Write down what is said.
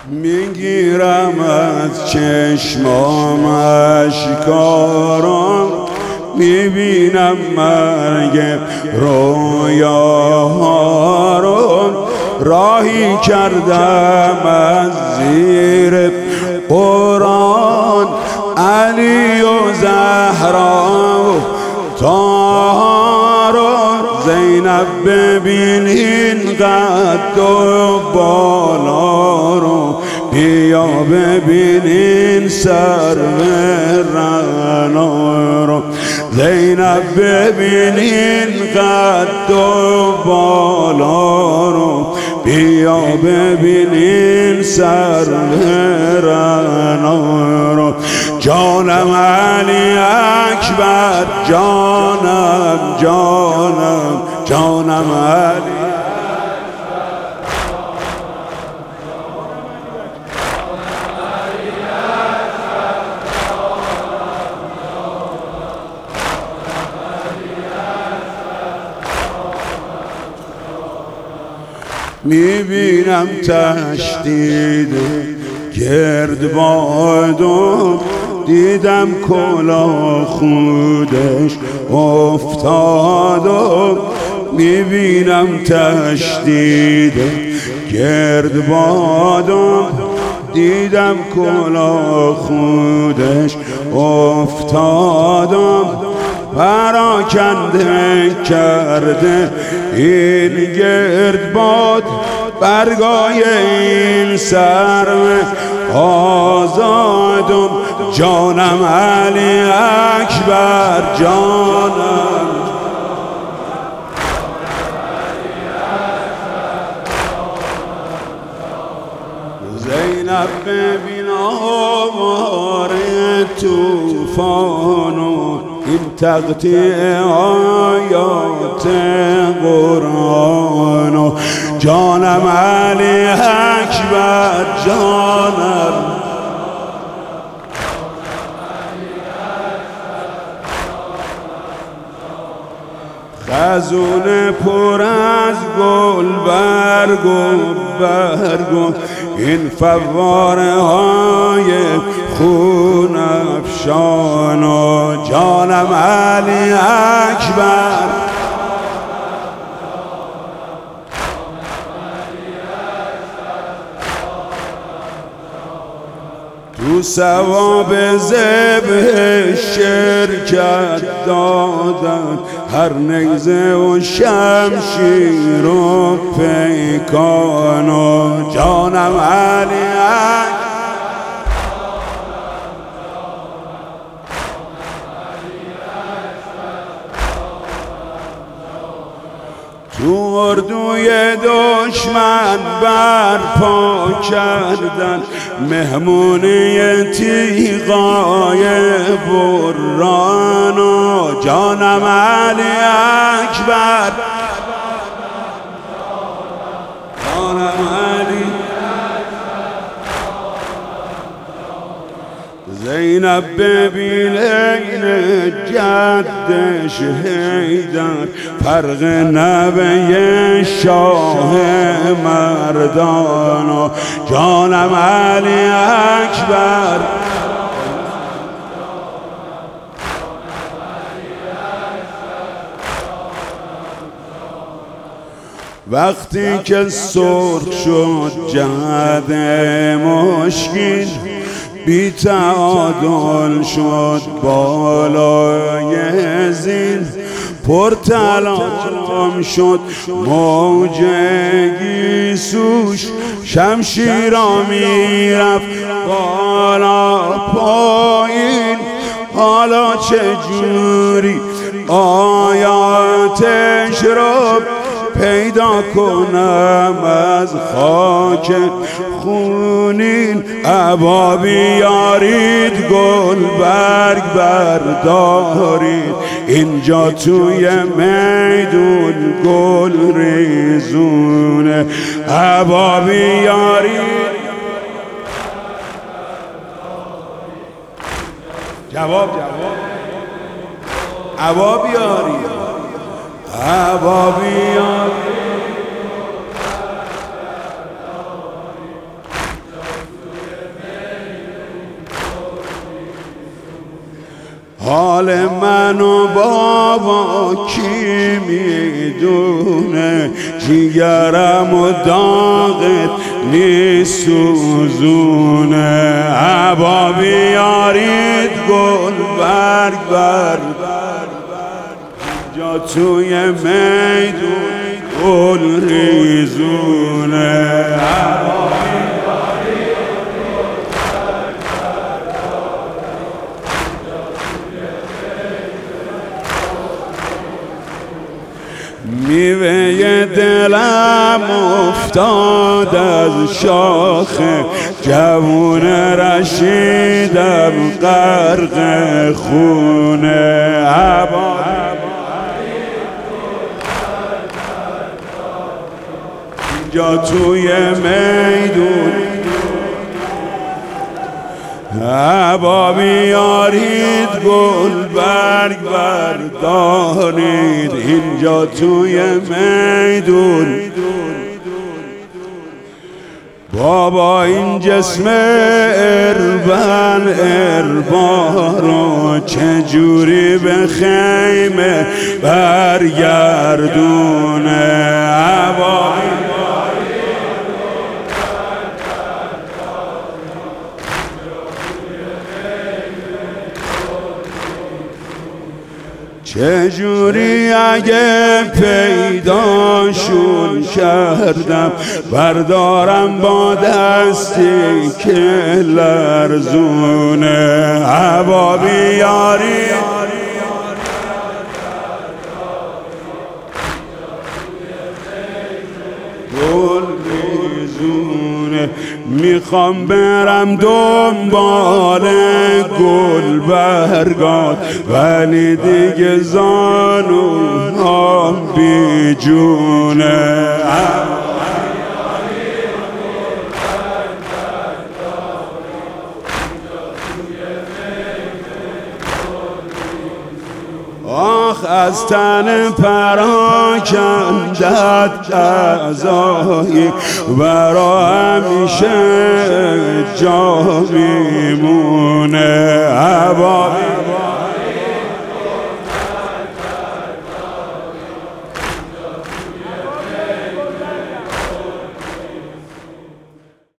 میگیرم از چشمام اشکارم، میبینم مرگ رویاها رو. راهی کردم از زیر قرآن علی و زهرا و طاها رو. زینب ببینین قد و بالا رو، بیا ببینین سرو رعنا رو. زینب ببینین قد و بالا رو، بیا ببینین سرو رعنا رو. جانم علی اکبر، جانم جانم جانم علی. میبینم تشدید گردبادو، دیدم کلاه خودش افتادو. میبینم تشدید گردبادو، دیدم کلاه خودش افتادو. پراکنده کرده این گردباد، برگای این سرو آزادم. جانم علی اکبر، جانم زینب ببین آوار توفانو، این تقطیع آیات قرآنو. جانم علی اکبر، جانم خزون پر از گل برگ و برگ، این فواره های خون افشان و. جانم علی اکبر، تو ثواب ذبح شرکت دادن، هر نیزه و شمشیر و پیکان و. جانم علی اکبر، تو اردوی دشمن برپا کردن، مهمونی تیغای بران و. جانم علی اکبر، جانم علی. زینب ببین این جدش حیدر، فرق نبی شاه مردان و. جانم علی اکبر، وقتی که سرخ شد جهد مشکین، بی تعادل شد بالای زین. پرتلام شد موج گیسوش، شمشیرا میرفت بالا پایین. حالا چجوری آیاتش رو پیدا کنم از خاک خونین؟ ابا بیارید گل برگ بردارید، اینجا توی میدون گل ریزونه. ابا بیارید، جواب ابا بیارید، ابا بیارید. حال منو بابا کی میدونه، جیگرم و داغت نیست سوزونه. عبا بیارید گل برگ بر جا توی میدون گل ریزونه. میوه دلم افتاد از شاخه، جوون رشیدم غرق خونه. عبا جا توی میدون، عبا بیارید گل برگ بردارید اینجا توی میدون. بابا این جسم اربن اربارو چجوری به خیمه برگردونه. عبا چجوری اگه پیداشون کردم بردارم با دستی که لرزونه. عبا بیاری گل ریزونه. میخوام برم دنبال گل برگات ولی دیگه زانوهام بی جونه. آخ از تن پراکندت اعضایی برا همیشه جا میمونه.